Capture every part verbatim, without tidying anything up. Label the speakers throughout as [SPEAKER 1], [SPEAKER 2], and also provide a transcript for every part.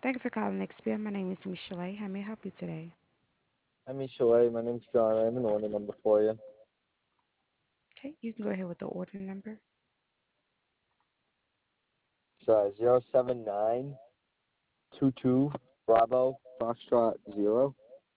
[SPEAKER 1] Thank you for calling X P M. My name is Michelle. How may I help you today?
[SPEAKER 2] Hi, Michelle. My name's John. I have an order number for you.
[SPEAKER 1] Okay, you can go ahead with the order number.
[SPEAKER 2] It's uh, zero seven nine two two Bravo Foxtrot Zero.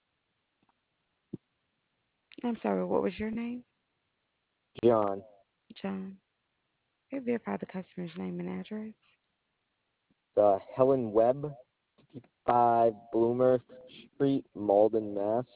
[SPEAKER 1] I'm sorry, what was your name?
[SPEAKER 2] John.
[SPEAKER 1] John. Okay, verify the customer's name and address.
[SPEAKER 2] It's uh, Helen Webb, five Bloomer Street, Malden, Mass.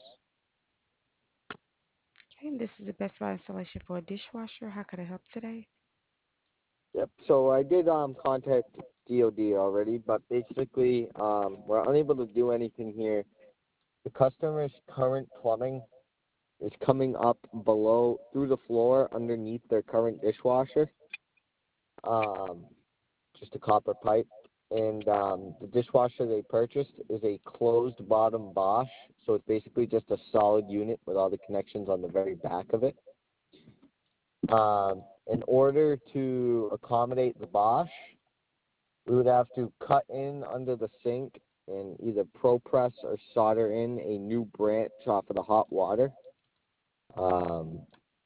[SPEAKER 1] Okay, and this is the Best Buy installation for a dishwasher. How could I help today?
[SPEAKER 2] Yep. So I did um contact D O D already, but basically um we're unable to do anything here. The customer's current plumbing is coming up below through the floor underneath their current dishwasher. Um, just a copper pipe. And um, the dishwasher they purchased is a closed bottom Bosch, so it's basically just a solid unit with all the connections on the very back of it. Um, in order to accommodate the Bosch, we would have to cut in under the sink and either pro press or solder in a new branch off of the hot water. Um,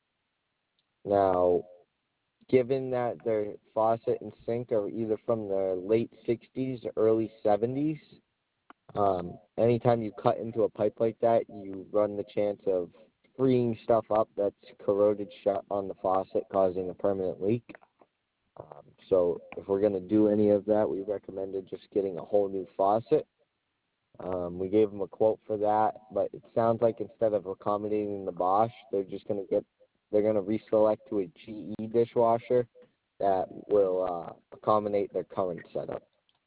[SPEAKER 2] now, given that their faucet and sink are either from the late sixties or early seventies, um, anytime you cut into a pipe like that, you run the chance of freeing stuff up that's corroded shut on the faucet, causing a permanent leak. Um, so if we're going to do any of that, we recommended just getting a whole new faucet. Um, we gave them a quote for that, but it sounds like instead of accommodating the Bosch, they're just going to get they're going to reselect to a G E dishwasher that will uh, accommodate their current setup.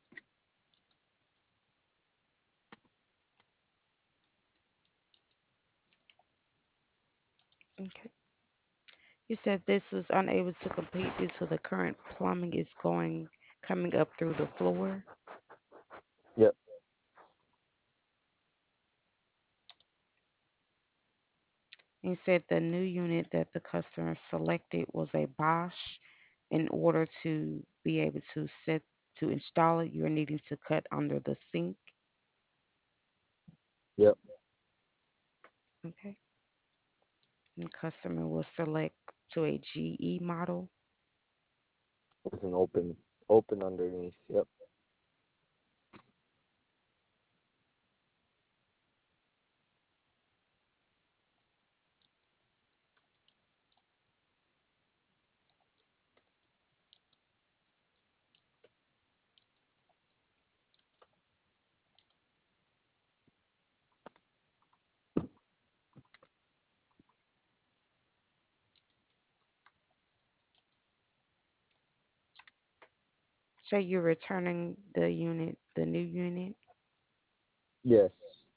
[SPEAKER 1] Okay. You said this was unable to complete due to the current plumbing is going coming up through the floor.
[SPEAKER 2] Yep.
[SPEAKER 1] You said the new unit that the customer selected was a Bosch. In order to be able to set to install it, you're needing to cut under the sink.
[SPEAKER 2] Yep.
[SPEAKER 1] Okay. And customer will select to a G E model.
[SPEAKER 2] With an open open underneath. Yep.
[SPEAKER 1] So you're returning the unit, the new unit.
[SPEAKER 2] Yes.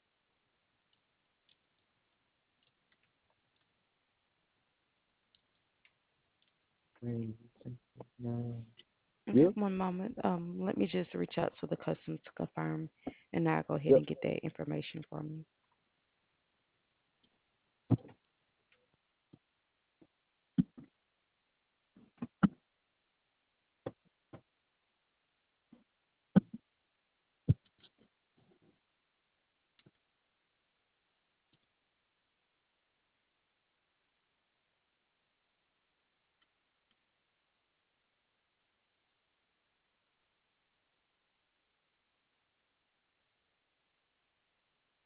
[SPEAKER 2] Three, six, nine.
[SPEAKER 1] Okay,
[SPEAKER 2] Yep.
[SPEAKER 1] one moment. Um, let me just reach out to the customer to confirm, and I'll go ahead
[SPEAKER 2] Yep.
[SPEAKER 1] and get that information from you.